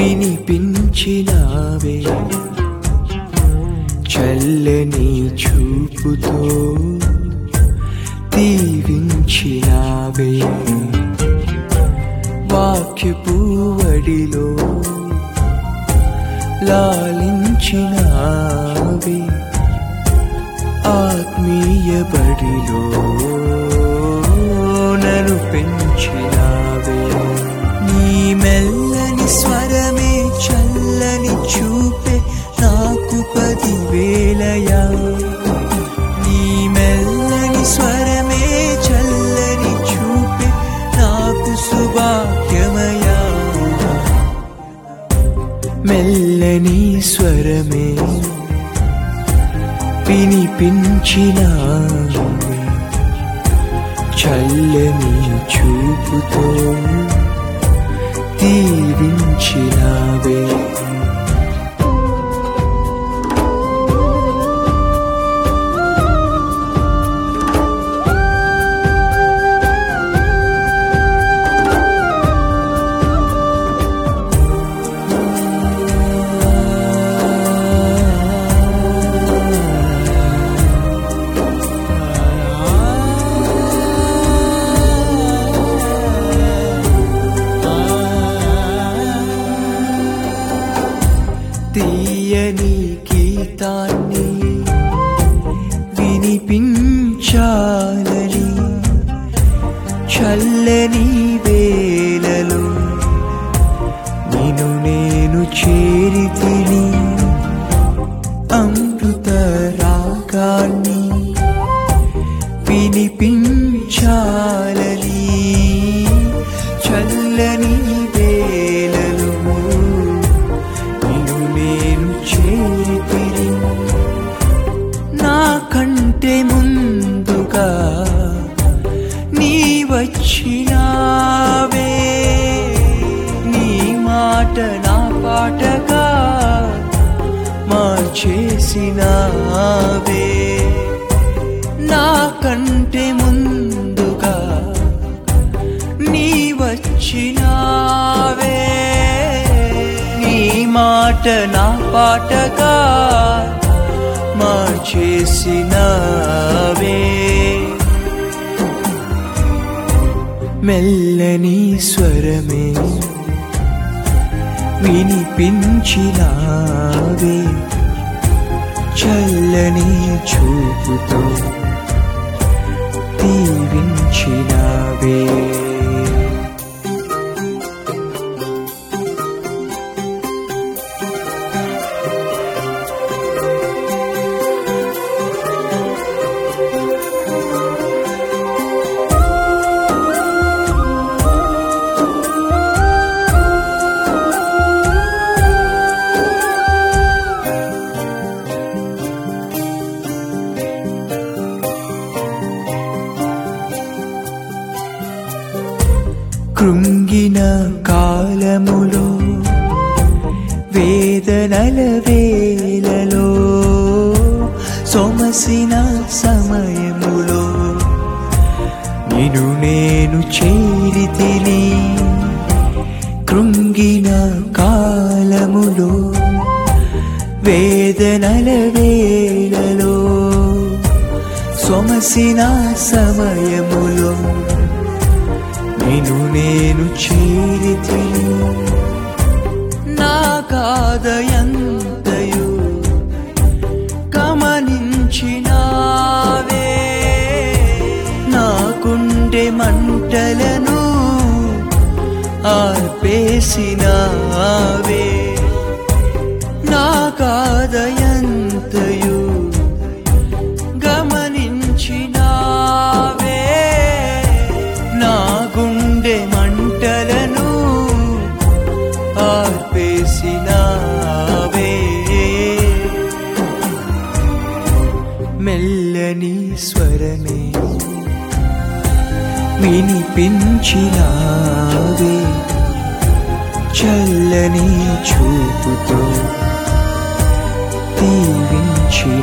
వినిపించినావే చల్లని చూపుతో దీవించినావే వాక్యపు వడిలో లాలించినావే ఆత్మీయ బడిలో నన్ను పెంచినావే నీ మెల్లని స్వరమే చల్లని చూపే నాకు 10,000 నీ మెల్లని స్వరమే చల్లని చూపే నాకు సుభాగ్యమయా మెల్లని స్వరమే వినిపించినావే చల్లని చూపుతో దీవించినావే తీయని గీతాన్ని వినిపించాలని చల్లని వేళలో నిన్ను నేను చేరితిని అమృత రాగాన్ని వినిపించాలని చల్లని వేళలో నాకంటే ముందుగా నీ వచ్చినావే నీ మాట నా పాటగా మార్చేసినావే నాకంటే ముందుగా నీ వచ్చినావే నీ మాట నా పాటగా మార్చేసినావే మెల్లని స్వరమే వినిపించినావే చల్లని చూపుతో దీవించినావే కృంగిన కాలములో వేదనల వేళలో సొమసిన సమయములో నిన్ను నేను చేరితిని కృంగిన కాలములో వేదనల వేళలో సొమసిన సమయములో నిన్ను నేను చేరితిని నా కాదయంతయు గమనించినావే నా గుండె మంటలను ఆర్పేసినావే నా కాదయంతయు గమనించినావే నా గుండె మంటలను ఆర్పేసినావే మెల్లని స్వరమే వినిపించినావే చల్లని చూపుతో దీవించి